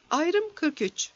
Ayrım 43.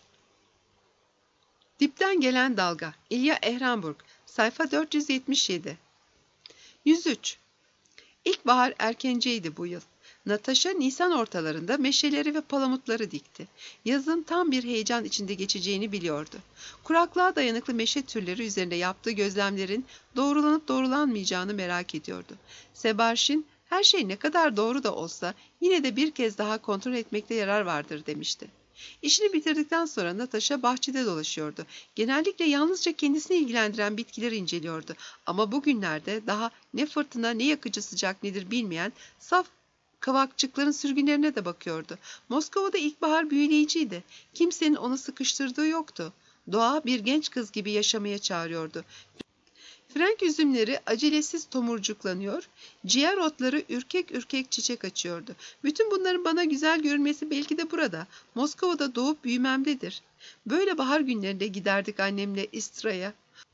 Dipten gelen dalga. İlya Ehrenburg. Sayfa 477. 103. İlkbahar erkenceydi bu yıl. Natasha Nisan ortalarında meşeleri ve palamutları dikti. Yazın tam bir heyecan içinde geçeceğini biliyordu. Kuraklığa dayanıklı meşe türleri üzerinde yaptığı gözlemlerin doğrulanıp doğrulanmayacağını merak ediyordu. Sebastian, her şey ne kadar doğru da olsa yine de bir kez daha kontrol etmekte yarar vardır demişti. İşini bitirdikten sonra Natasha bahçede dolaşıyordu. Genellikle yalnızca kendisini ilgilendiren bitkileri inceliyordu. Ama bugünlerde daha ne fırtına ne yakıcı sıcak nedir bilmeyen saf kavakçıkların sürgünlerine de bakıyordu. Moskova'da ilkbahar büyüleyiciydi. Kimsenin onu sıkıştırdığı yoktu. Doğa bir genç kız gibi yaşamaya çağırıyordu. Frenk üzümleri acelesiz tomurcuklanıyor, ciğer otları ürkek ürkek çiçek açıyordu. Bütün bunların bana güzel görünmesi belki de burada, Moskova'da doğup büyümemdedir. Böyle bahar günlerinde giderdik annemle İstra'ya.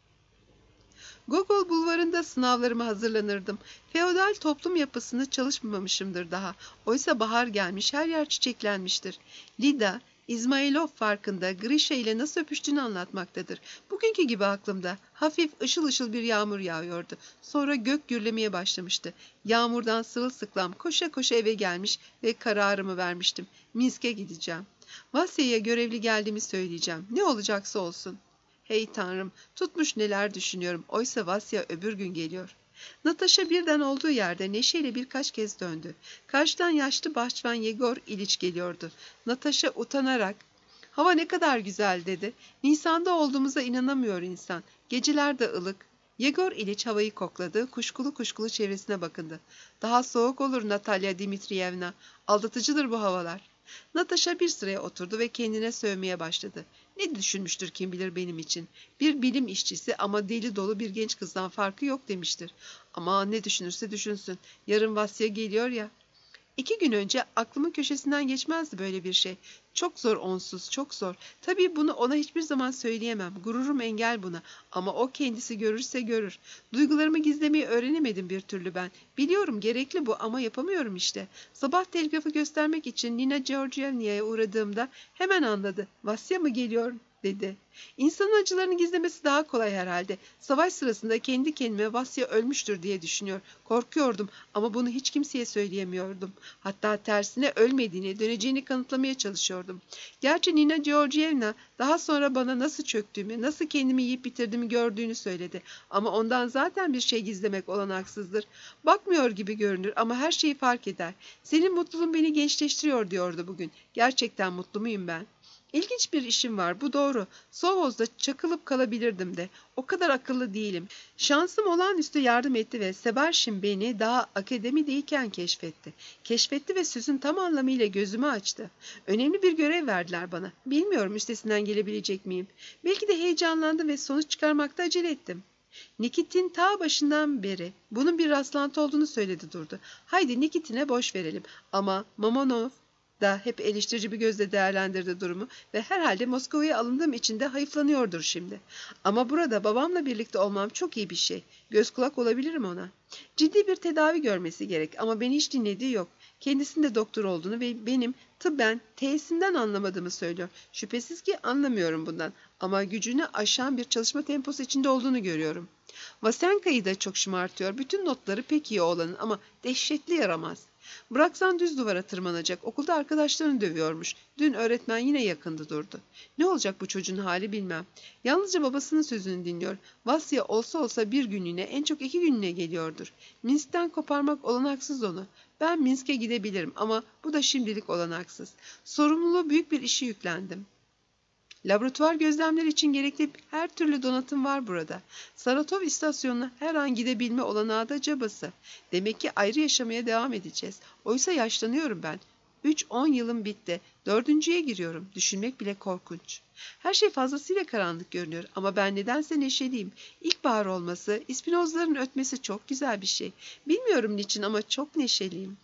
Gogol bulvarında sınavlarıma hazırlanırdım. Feodal toplum yapısını çalışmamışımdır daha. Oysa bahar gelmiş, her yer çiçeklenmiştir. Lida, İzmailov farkında Grisha ile nasıl öpüştüğünü anlatmaktadır. Bugünkü gibi aklımda. Hafif ışıl ışıl bir yağmur yağıyordu. Sonra gök gürlemeye başlamıştı. Yağmurdan sırılsıklam koşa koşa eve gelmiş ve kararımı vermiştim. Minsk'e gideceğim. Vasya'ya görevli geldiğimi söyleyeceğim. Ne olacaksa olsun. Hey Tanrım, tutmuş neler düşünüyorum. Oysa Vasya öbür gün geliyor. Natasha birden olduğu yerde neşeyle birkaç kez döndü. Karşıdan yaşlı bahçıvan Yegor İliç geliyordu. Natasha utanarak, "Hava ne kadar güzel," dedi. "Nisan'da olduğumuza inanamıyor insan. Geceler de ılık." Yegor İliç havayı kokladı, kuşkulu kuşkulu çevresine bakındı. "Daha soğuk olur Natalya Dimitriyevna. Aldatıcıdır bu havalar." Natasha bir sıraya oturdu ve kendine sövmeye başladı. Ne düşünmüştür kim bilir benim için. Bir bilim işçisi ama deli dolu bir genç kızdan farkı yok demiştir. Ama ne düşünürse düşünsün. Yarın Vasya geliyor ya. 2 gün önce aklımın köşesinden geçmezdi böyle bir şey. Çok zor onsuz, çok zor. Tabii bunu ona hiçbir zaman söyleyemem. Gururum engel buna. Ama o kendisi görürse görür. Duygularımı gizlemeyi öğrenemedim bir türlü ben. Biliyorum gerekli bu ama yapamıyorum işte. Sabah telgrafı göstermek için Nina Georgievna'ya uğradığımda hemen anladı. "Vasya mı geliyor?" dedi. İnsanın acılarını gizlemesi daha kolay herhalde. Savaş sırasında kendi kendime Vasya ölmüştür diye düşünüyor. Korkuyordum ama bunu hiç kimseye söyleyemiyordum. Hatta tersine ölmediğini, döneceğini kanıtlamaya çalışıyordum. Gerçi Nina Georgievna daha sonra bana nasıl çöktüğümü, nasıl kendimi yiyip bitirdiğimi gördüğünü söyledi. Ama ondan zaten bir şey gizlemek olanaksızdır. Bakmıyor gibi görünür ama her şeyi fark eder. "Senin mutluluğun beni gençleştiriyor," diyordu bugün. Gerçekten mutlu muyum ben? İlginç bir işim var, bu doğru. Sovoz'da çakılıp kalabilirdim de. O kadar akıllı değilim. Şansım olağanüstü yardım etti ve Sebastian beni daha akademideyken keşfetti. Keşfetti ve sözün tam anlamıyla gözümü açtı. Önemli bir görev verdiler bana. Bilmiyorum üstesinden gelebilecek miyim? Belki de heyecanlandım ve sonuç çıkarmakta acele ettim. Nikitin ta başından beri bunun bir rastlantı olduğunu söyledi durdu. Haydi Nikitin'e boş verelim. Ama Mamonov da hep eleştirici bir gözle değerlendirdi durumu ve herhalde Moskova'ya alındığım için de hayıflanıyordur şimdi. Ama burada babamla birlikte olmam çok iyi bir şey. Göz kulak olabilirim ona. Ciddi bir tedavi görmesi gerek ama beni hiç dinlediği yok. Kendisinde doktor olduğunu ve benim tıbben T'sinden anlamadığımı söylüyor. Şüphesiz ki anlamıyorum bundan ama gücünü aşan bir çalışma temposu içinde olduğunu görüyorum. Vasenka'yı da çok şımartıyor. Bütün notları pek iyi olanın ama dehşetli yaramaz. Bıraksan düz duvara tırmanacak. Okulda arkadaşlarını dövüyormuş. Dün öğretmen yine yakındı durdu. Ne olacak bu çocuğun hali bilmem. Yalnızca babasının sözünü dinliyor. Vasya olsa olsa bir günlüğüne, en çok 2 günlüğüne geliyordur. Minsk'ten koparmak olanaksız onu. Ben Minsk'e gidebilirim ama bu da şimdilik olanaksız. Sorumluluğu büyük bir işi yüklendim. Laboratuvar gözlemleri için gerekli her türlü donatım var burada. Saratov istasyonuna her an gidebilme olanağı da cabası. Demek ki ayrı yaşamaya devam edeceğiz. Oysa yaşlanıyorum ben. 3-10 yılım bitti. 4.'ye giriyorum. Düşünmek bile korkunç. Her şey fazlasıyla karanlık görünüyor ama ben nedense neşeliyim. İlkbahar olması, ispinozların ötmesi çok güzel bir şey. Bilmiyorum niçin ama çok neşeliyim.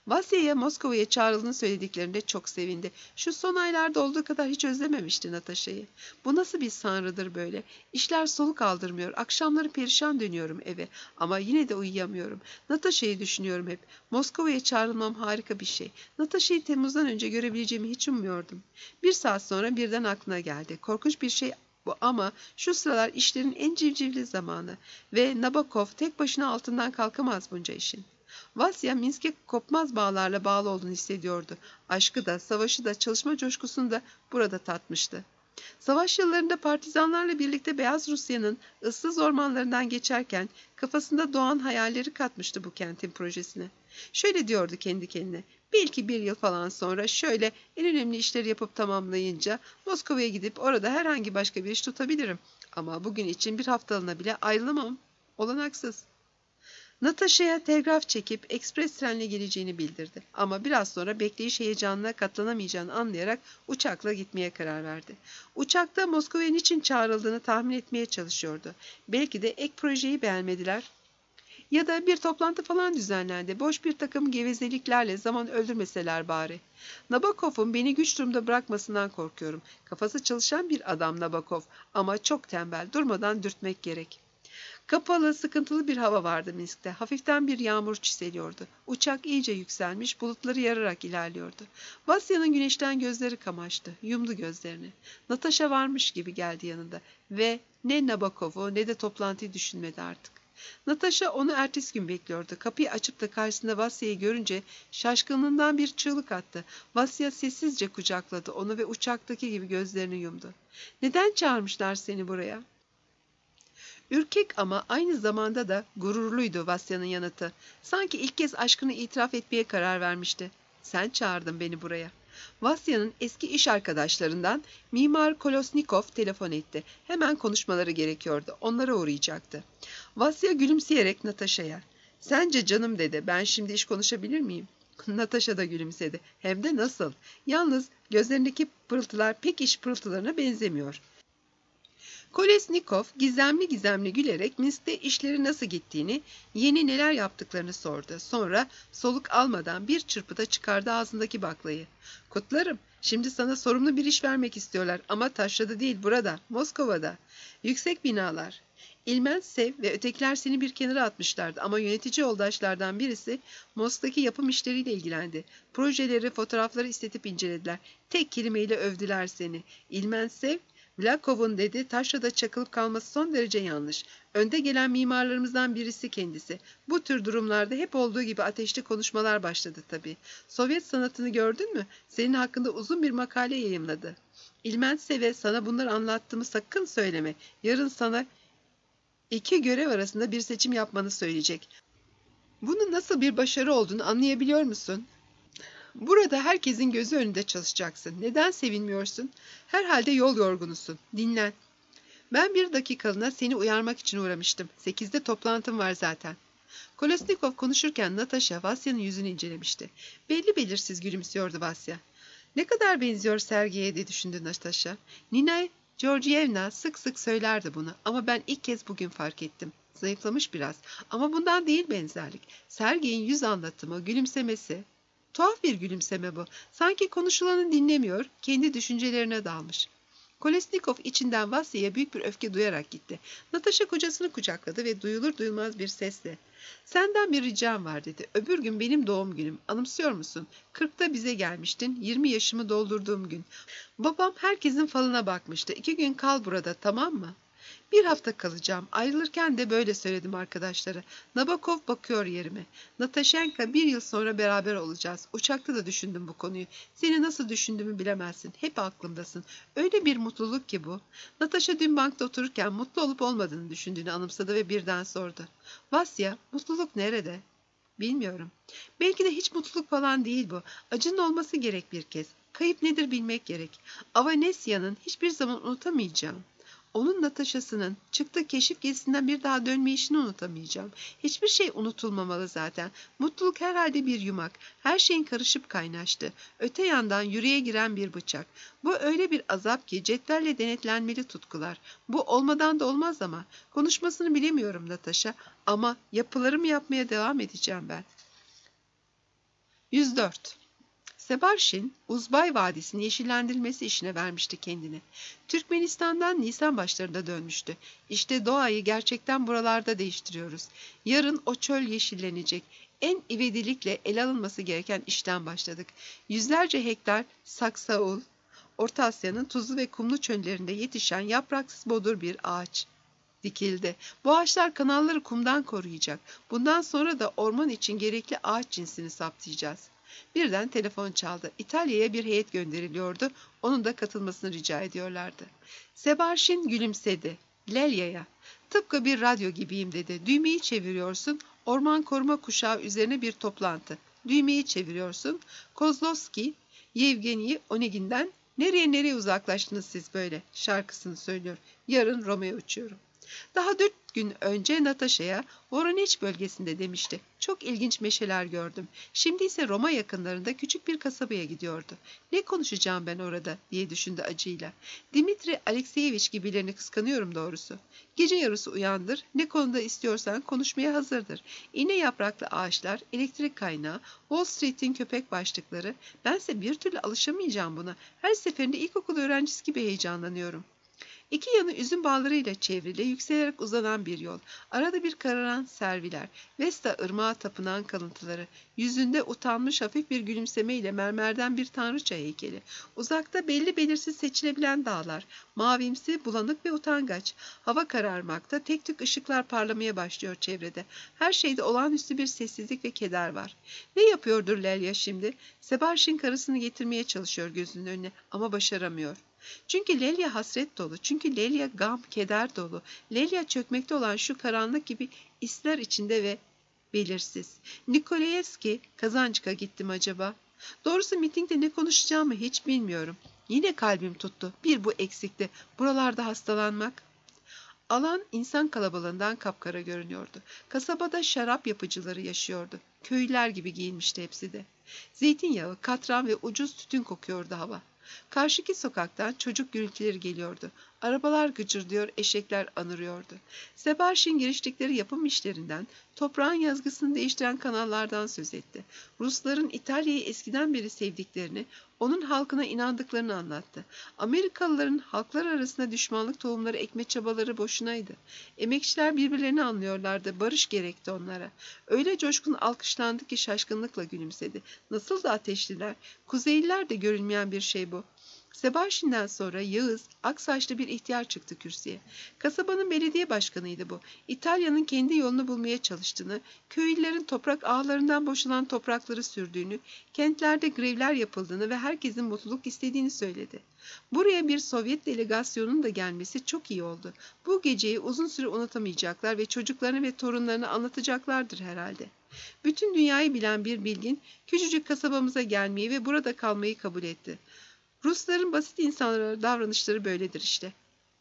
Vasya'ya Moskova'ya çağrıldığını söylediklerinde çok sevindi. Şu son aylarda olduğu kadar hiç özlememişti Natasha'yı. Bu nasıl bir sanrıdır böyle? İşler soluk aldırmıyor. Akşamları perişan dönüyorum eve. Ama yine de uyuyamıyorum. Natasha'yı düşünüyorum hep. Moskova'ya çağrılmam harika bir şey. Natasha'yı Temmuz'dan önce görebileceğimi hiç ummuyordum. Bir saat sonra birden aklına geldi. Korkunç bir şey bu ama şu sıralar işlerin en civcivli zamanı ve Nabokov tek başına altından kalkamaz bunca işin. Vasya Minsk'e kopmaz bağlarla bağlı olduğunu hissediyordu. Aşkı da, savaşı da, çalışma coşkusunu da burada tatmıştı. Savaş yıllarında partizanlarla birlikte Beyaz Rusya'nın ıssız ormanlarından geçerken kafasında doğan hayalleri katmıştı bu kentin projesine. Şöyle diyordu kendi kendine, belki bir yıl falan sonra şöyle en önemli işleri yapıp tamamlayınca Moskova'ya gidip orada herhangi başka bir iş tutabilirim. Ama bugün için bir haftalığına bile ayrılamam. Olanaksız. Natasha'ya telgraf çekip ekspres trenle geleceğini bildirdi. Ama biraz sonra bekleyiş heyecanına katlanamayacağını anlayarak uçakla gitmeye karar verdi. Uçakta Moskova'ya niçin çağrıldığını tahmin etmeye çalışıyordu. Belki de ek projeyi beğenmediler. Ya da bir toplantı falan düzenlendi. Boş bir takım gevezeliklerle zaman öldürmeseler bari. Nabokov'un beni güç durumda bırakmasından korkuyorum. Kafası çalışan bir adam Nabokov ama çok tembel, durmadan dürtmek gerek. Kapalı, sıkıntılı bir hava vardı Minsk'te. Hafiften bir yağmur çiseliyordu. Uçak iyice yükselmiş, bulutları yararak ilerliyordu. Vasya'nın güneşten gözleri kamaştı. Yumdu gözlerini. Natasha varmış gibi geldi yanında ve ne Nabokov'u ne de toplantıyı düşünmedi artık. Natasha onu ertesi gün bekliyordu. Kapıyı açıp da karşısında Vasya'yı görünce şaşkınlığından bir çığlık attı. Vasya sessizce kucakladı onu ve uçaktaki gibi gözlerini yumdu. "Neden çağırmışlar seni buraya?" Ürkek ama aynı zamanda da gururluydu Vasya'nın yanıtı. Sanki ilk kez aşkını itiraf etmeye karar vermişti. "Sen çağırdın beni buraya." Vasya'nın eski iş arkadaşlarından Mimar Kolosnikov telefon etti. Hemen konuşmaları gerekiyordu. Onlara uğrayacaktı. Vasya gülümseyerek Natasha'ya, "Sence canım," dedi, "ben şimdi iş konuşabilir miyim?" Natasha da gülümsedi. Hem de nasıl. Yalnız gözlerindeki pırıltılar pek iş pırıltılarına benzemiyor. Kolesnikov gizemli gizemli gülerek Minsk'te işleri nasıl gittiğini, yeni neler yaptıklarını sordu. Sonra soluk almadan bir çırpıda çıkardı ağzındaki baklayı. "Kutlarım, şimdi sana sorumlu bir iş vermek istiyorlar ama taşrada değil burada, Moskova'da. Yüksek binalar. İlmensev ve ötekiler seni bir kenara atmışlardı ama yönetici yoldaşlardan birisi Moskova'daki yapım işleriyle ilgilendi. Projeleri, fotoğrafları istetip incelediler. Tek kelimeyle övdüler seni. İlmensev, Vlakov'un dedi, taşrada çakılıp kalması son derece yanlış. Önde gelen mimarlarımızdan birisi kendisi. Bu tür durumlarda hep olduğu gibi ateşli konuşmalar başladı tabii. Sovyet sanatını gördün mü? Senin hakkında uzun bir makale yayımladı. İlmentsev'e sana bunları anlattığımı sakın söyleme. Yarın sana iki görev arasında bir seçim yapmanı söyleyecek. Bunun nasıl bir başarı olduğunu anlayabiliyor musun? Burada herkesin gözü önünde çalışacaksın. Neden sevinmiyorsun? Herhalde yol yorgunusun. Dinlen. Ben bir dakikalığına seni uyarmak için uğramıştım. 8'de toplantım var zaten. Kolesnikov konuşurken Natasha Vasya'nın yüzünü incelemişti. Belli belirsiz gülümsüyordu Vasya. Ne kadar benziyor Sergey'e diye düşündü Natasha. Nina Georgievna sık sık söylerdi bunu ama ben ilk kez bugün fark ettim. Zayıflamış biraz ama bundan değil benzerlik. Sergey'in yüz anlatımı, gülümsemesi. Tuhaf bir gülümseme bu. Sanki konuşulanı dinlemiyor, kendi düşüncelerine dalmış. Kolesnikov içinden Vasya'ya büyük bir öfke duyarak gitti. Natasha kocasını kucakladı ve duyulur duyulmaz bir sesle, "Senden bir ricam var," dedi. "Öbür gün benim doğum günüm. Anımsıyor musun? 40'ta bize gelmiştin. 20 yaşımı doldurduğum gün. Babam herkesin falına bakmıştı. 2 gün kal burada, tamam mı?" "Bir hafta kalacağım. Ayrılırken de böyle söyledim arkadaşlara. Nabokov bakıyor yerime. Natashenka 1 yıl sonra beraber olacağız. Uçakta da düşündüm bu konuyu. Seni nasıl düşündüğümü bilemezsin. Hep aklımdasın. Öyle bir mutluluk ki bu." Natasha dün bankta otururken mutlu olup olmadığını düşündüğünü anımsadı ve birden sordu. "Vasya, mutluluk nerede?" "Bilmiyorum. Belki de hiç mutluluk falan değil bu. Acının olması gerek bir kez. Kayıp nedir bilmek gerek. Avanesya'nın hiçbir zaman unutamayacağım. Onun Natasha'sının çıktığı keşif gezisinden bir daha dönmeyişini unutamayacağım. Hiçbir şey unutulmamalı zaten. Mutluluk herhalde bir yumak. Her şeyin karışıp kaynaştı. Öte yandan yüreğe giren bir bıçak. Bu öyle bir azap ki cetvelle denetlenmeli tutkular. Bu olmadan da olmaz ama. Konuşmasını bilemiyorum Natasha ama yapılarımı yapmaya devam edeceğim ben. 104. Sebarshin, Uzbay Vadisi'nin yeşillendirilmesi işine vermişti kendini. Türkmenistan'dan Nisan başlarında dönmüştü. İşte doğayı gerçekten buralarda değiştiriyoruz. Yarın o çöl yeşillenecek. En ivedilikle ele alınması gereken işten başladık. Yüzlerce hektar saksaul, Orta Asya'nın tuzlu ve kumlu çöllerinde yetişen yapraksız bodur bir ağaç dikildi. Bu ağaçlar kanalları kumdan koruyacak. Bundan sonra da orman için gerekli ağaç cinsini saptayacağız. Birden telefon çaldı. İtalya'ya bir heyet gönderiliyordu. Onun da katılmasını rica ediyorlardı. Sebarshin gülümsedi. Lelya'ya. Tıpkı bir radyo gibiyim dedi. Düğmeyi çeviriyorsun. Orman koruma kuşağı üzerine bir toplantı. Düğmeyi çeviriyorsun. Kozlovski, Yevgeni Onegin'den nereye uzaklaştınız siz böyle şarkısını söylüyor. Yarın Roma'ya uçuyorum. Daha 4 gün önce Natasha'ya Voronezh bölgesinde demişti. Çok ilginç meşeler gördüm. Şimdi ise Roma yakınlarında küçük bir kasabaya gidiyordu. Ne konuşacağım ben orada diye düşündü acıyla. Dimitri Alekseyevich gibilerini kıskanıyorum doğrusu. Gece yarısı uyandır, ne konuda istiyorsan konuşmaya hazırdır. İğne yapraklı ağaçlar, elektrik kaynağı, Wall Street'in köpek başlıkları. Bense bir türlü alışamayacağım buna. Her seferinde ilkokul öğrencisi gibi heyecanlanıyorum. İki yanı üzüm bağlarıyla çevrili, yükselerek uzanan bir yol. Arada bir kararan serviler, Vesta ırmağı tapınan kalıntıları, yüzünde utanmış hafif bir gülümsemeyle mermerden bir tanrıça heykeli. Uzakta belli belirsiz seçilebilen dağlar, mavimsi, bulanık ve utangaç. Hava kararmakta, tek tük ışıklar parlamaya başlıyor çevrede. Her şeyde olağanüstü bir sessizlik ve keder var. Ne yapıyordur Lelya şimdi? Sebarshin karısını getirmeye çalışıyor gözünün önüne ama başaramıyor. Çünkü Lelya hasret dolu, çünkü Lelya gam, keder dolu. Lelya çökmekte olan şu karanlık gibi isler içinde ve belirsiz. Nikolayevski, Kazançk'a gittim acaba? Doğrusu mitingde ne konuşacağımı hiç bilmiyorum. Yine kalbim tuttu. Bir bu eksikti. Buralarda hastalanmak. Alan insan kalabalığından kapkara görünüyordu. Kasabada şarap yapıcıları yaşıyordu. Köylüler gibi giyinmişti hepsi de. Zeytinyağı, katran ve ucuz tütün kokuyordu hava. Karşıki sokaktan çocuk gürültüleri geliyordu. Arabalar gıcırdıyor, eşekler anırıyordu. Sebarshin giriştikleri yapım işlerinden, toprağın yazgısını değiştiren kanallardan söz etti. Rusların İtalya'yı eskiden beri sevdiklerini, onun halkına inandıklarını anlattı. Amerikalıların halklar arasında düşmanlık tohumları ekme çabaları boşunaydı. Emekçiler birbirlerini anlıyorlardı, barış gerekti onlara. Öyle coşkun alkışlandı ki şaşkınlıkla gülümsedi. Nasıl da ateşliler, Kuzeyliler de görülmeyen bir şey bu. Sebarshin'den sonra Yağız, aksaçlı bir ihtiyar çıktı kürsüye. Kasabanın belediye başkanıydı bu. İtalya'nın kendi yolunu bulmaya çalıştığını, köylülerin toprak ağlarından boşalan toprakları sürdüğünü, kentlerde grevler yapıldığını ve herkesin mutluluk istediğini söyledi. Buraya bir Sovyet delegasyonunun da gelmesi çok iyi oldu. Bu geceyi uzun süre unutamayacaklar ve çocuklarına ve torunlarına anlatacaklardır herhalde. Bütün dünyayı bilen bir bilgin, küçücük kasabamıza gelmeyi ve burada kalmayı kabul etti. Rusların basit insanlara davranışları böyledir işte.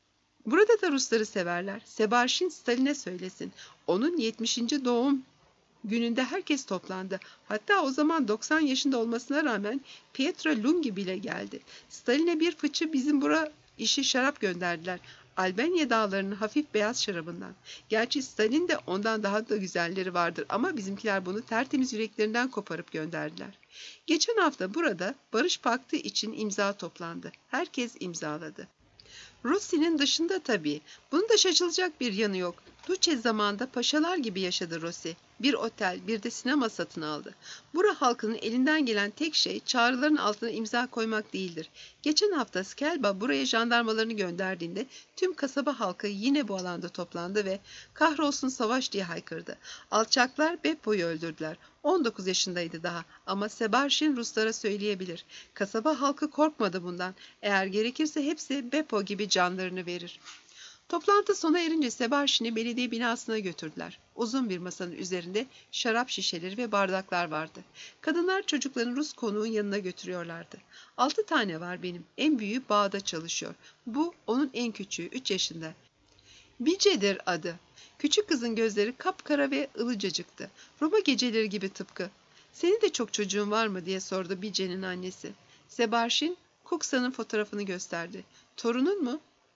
Burada da Rusları severler. Sebarshin Stalin'e söylesin. Onun 70. doğum gününde herkes toplandı. Hatta o zaman 90 yaşında olmasına rağmen Pietro Lungi bile geldi. Stalin'e bir fıçı bizim bura işi şarap gönderdiler. Albanya dağlarının hafif beyaz şarabından. Gerçi Stalin de ondan daha da güzelleri vardır ama bizimkiler bunu tertemiz yüreklerinden koparıp gönderdiler. Geçen hafta burada Barış Paktı için imza toplandı. Herkes imzaladı. Rossi'nin dışında tabii. Bunun da şaşılacak bir yanı yok. Duce zamanında paşalar gibi yaşadı Rossi. Bir otel, bir de sinema satın aldı. Bura halkının elinden gelen tek şey çağrıların altına imza koymak değildir. Geçen hafta Skelba buraya jandarmalarını gönderdiğinde tüm kasaba halkı yine bu alanda toplandı ve "Kahrolsun savaş" diye haykırdı. Alçaklar Beppo'yu öldürdüler. 19 yaşındaydı daha ama Sebarshin Ruslara söyleyebilir. Kasaba halkı korkmadı bundan. Eğer gerekirse hepsi Beppo gibi canlarını verir. Toplantı sona erince Sebarshin'i belediye binasına götürdüler. Uzun bir masanın üzerinde şarap şişeleri ve bardaklar vardı. Kadınlar çocuklarını Rus konuğun yanına götürüyorlardı. 6 tane var benim. En büyüğü bağda çalışıyor. Bu onun en küçüğü, 3 yaşında. Bice'dir adı. Küçük kızın gözleri kapkara ve ılıcacıktı. Roma geceleri gibi tıpkı. "Senin de çok çocuğun var mı?" diye sordu Bice'nin annesi. Sebarshin, Kuksa'nın fotoğrafını gösterdi. "Torunun mu?"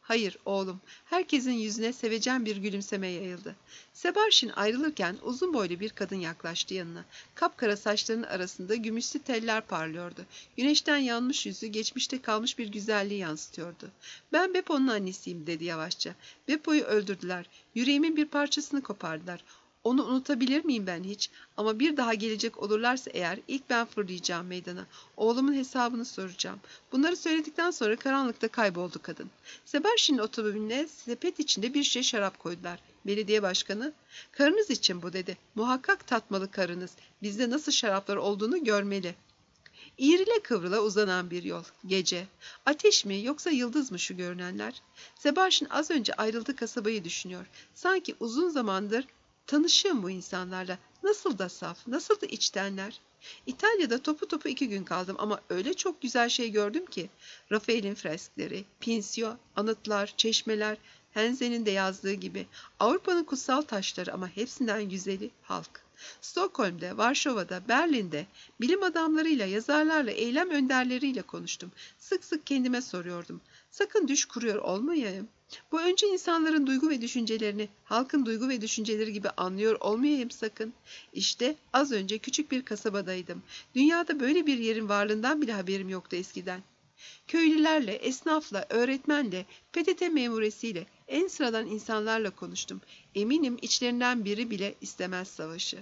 Hayır oğlum. Herkesin yüzüne sevecen bir gülümseme yayıldı. Sebastian ayrılırken uzun boylu bir kadın yaklaştı yanına. Kapkara saçlarının arasında gümüşlü teller parlıyordu. Güneşten yanmış yüzü geçmişte kalmış bir güzelliği yansıtıyordu. Ben Beppo'nun annesiyim dedi yavaşça. Beppo'yu öldürdüler. Yüreğimin bir parçasını kopardılar. Onu unutabilir miyim ben hiç? Ama bir daha gelecek olurlarsa eğer ilk ben fırlayacağım meydana. Oğlumun hesabını soracağım. Bunları söyledikten sonra karanlıkta kayboldu kadın. Sebastian'ın otomobiline sepet içinde bir şişe şarap koydular. Belediye başkanı, karınız için bu dedi. Muhakkak tatmalı karınız. Bizde nasıl şaraplar olduğunu görmeli. İğrile kıvrıla uzanan bir yol. Gece. Ateş mi yoksa yıldız mı şu görünenler? Sebastian az önce ayrıldığı kasabayı düşünüyor. Sanki uzun zamandır tanışığım bu insanlarla. Nasıl da saf, nasıl da içtenler. İtalya'da topu topu 2 gün kaldım ama öyle çok güzel şey gördüm ki. Rafael'in freskleri, Pincio, anıtlar, çeşmeler, Henze'nin de yazdığı gibi. Avrupa'nın kutsal taşları ama hepsinden güzeli halk. Stockholm'de, Varşova'da, Berlin'de bilim adamlarıyla, yazarlarla, eylem önderleriyle konuştum. Sık sık kendime soruyordum. Sakın düş kuruyor olmayayım. Bu önce insanların duygu ve düşüncelerini, halkın duygu ve düşünceleri gibi anlıyor olmayayım sakın. İşte az önce küçük bir kasabadaydım. Dünyada böyle bir yerin varlığından bile haberim yoktu eskiden. Köylülerle, esnafla, öğretmenle, PTT memuresiyle, en sıradan insanlarla konuştum. Eminim içlerinden biri bile istemez savaşı.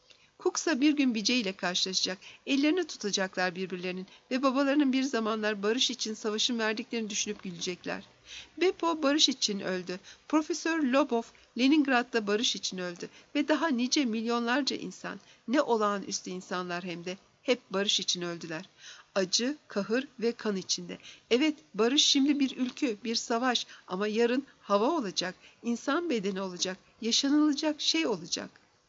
Kuksa bir gün Bice ile karşılaşacak, ellerini tutacaklar birbirlerinin ve babalarının bir zamanlar barış için savaşın verdiklerini düşünüp gülecekler. Beppo barış için öldü. Profesör Lobov Leningrad'da barış için öldü ve daha nice milyonlarca insan, ne olağanüstü insanlar hem de, hep barış için öldüler. Acı, kahır ve kan içinde. Evet, barış şimdi bir ülkü, bir savaş ama yarın hava olacak, insan bedeni olacak, yaşanılacak şey olacak.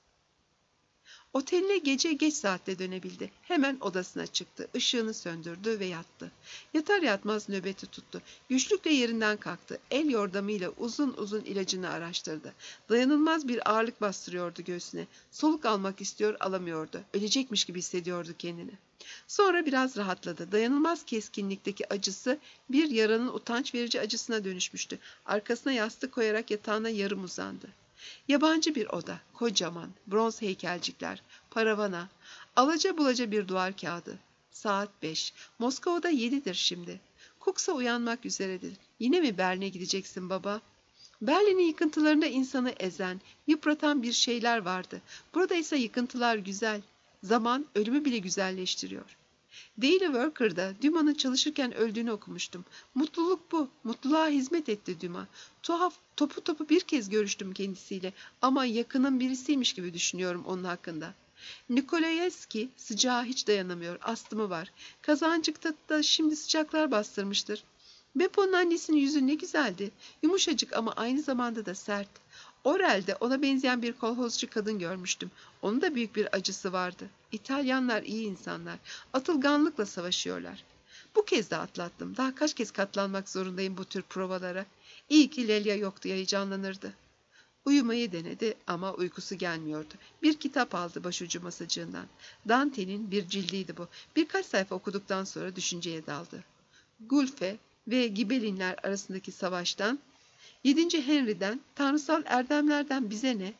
Oteline gece geç saatte dönebildi. Hemen odasına çıktı. Işığını söndürdü ve yattı. Yatar yatmaz nöbeti tuttu. Güçlükle yerinden kalktı. El yordamıyla uzun uzun ilacını araştırdı. Dayanılmaz bir ağırlık bastırıyordu göğsüne. Soluk almak istiyor, alamıyordu. Ölecekmiş gibi hissediyordu kendini. Sonra biraz rahatladı. Dayanılmaz keskinlikteki acısı bir yaranın utanç verici acısına dönüşmüştü. Arkasına yastık koyarak yatağına yarım uzandı. Yabancı bir oda, kocaman, bronz heykelcikler, paravana, alaca bulaca bir duvar kağıdı. Saat 5. Moskova'da 7'dir şimdi. Kuksa uyanmak üzeredir. Yine mi Berlin'e gideceksin baba? Berlin'in yıkıntılarında insanı ezen, yıpratan bir şeyler vardı. Burada ise yıkıntılar güzel. Zaman ölümü bile güzelleştiriyor. Daily Worker'da Dumas'ın çalışırken öldüğünü okumuştum. Mutluluk bu. Mutluluğa hizmet etti Dumas. Tuhaf, topu topu bir kez görüştüm kendisiyle ama yakının birisiymiş gibi düşünüyorum onun hakkında. Nikolayevski sıcağa hiç dayanamıyor. Astımı var. Kazancıkta da şimdi sıcaklar bastırmıştır. Beppo'nun annesinin yüzü ne güzeldi. Yumuşacık ama aynı zamanda da sert. Orel'de ona benzeyen bir kolhozcu kadın görmüştüm. Onun da büyük bir acısı vardı. İtalyanlar iyi insanlar. Atılganlıkla savaşıyorlar. Bu kez de atlattım. Daha kaç kez katlanmak zorundayım bu tür provalara. İyi ki Lelya yoktu, heyecanlanırdı. Uyumayı denedi ama uykusu gelmiyordu. Bir kitap aldı başucu masacığından. Dante'nin bir cildiydi bu. Birkaç sayfa okuduktan sonra düşünceye daldı. Gulfe ve Gibelinler arasındaki savaştan, 7. Henry'den, tanrısal erdemlerden bize ne?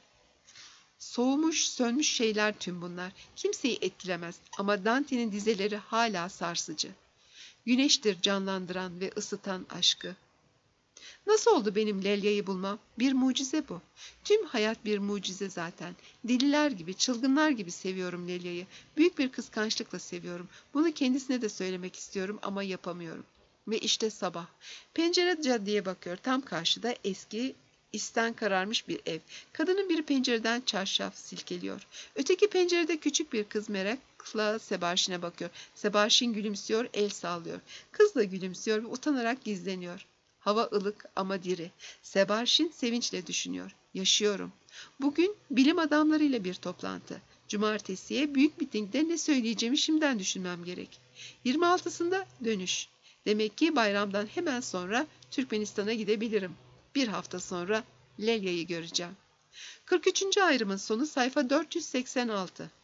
Soğumuş, sönmüş şeyler tüm bunlar. Kimseyi etkilemez ama Dante'nin dizeleri hala sarsıcı. Güneştir canlandıran ve ısıtan aşkı. Nasıl oldu benim Lelya'yı bulmam? Bir mucize bu. Tüm hayat bir mucize zaten. Deliler gibi, çılgınlar gibi seviyorum Lelya'yı. Büyük bir kıskançlıkla seviyorum. Bunu kendisine de söylemek istiyorum ama yapamıyorum. Ve işte sabah. Pencere caddeye bakıyor. Tam karşıda eski, isten kararmış bir ev. Kadının biri pencereden çarşaf silkeliyor. Öteki pencerede küçük bir kız merakla Sebastian'e bakıyor. Sebastian gülümsüyor, el sallıyor. Kız da gülümsüyor ve utanarak gizleniyor. Hava ılık ama diri. Sebastian sevinçle düşünüyor. Yaşıyorum. Bugün bilim adamlarıyla bir toplantı. Cumartesiye büyük mitingde ne söyleyeceğimi şimdiden düşünmem gerek. 26'sında dönüş. Demek ki bayramdan hemen sonra Türkmenistan'a gidebilirim. Bir hafta sonra Lelya'yı göreceğim. 43. ayrımın sonu sayfa 486.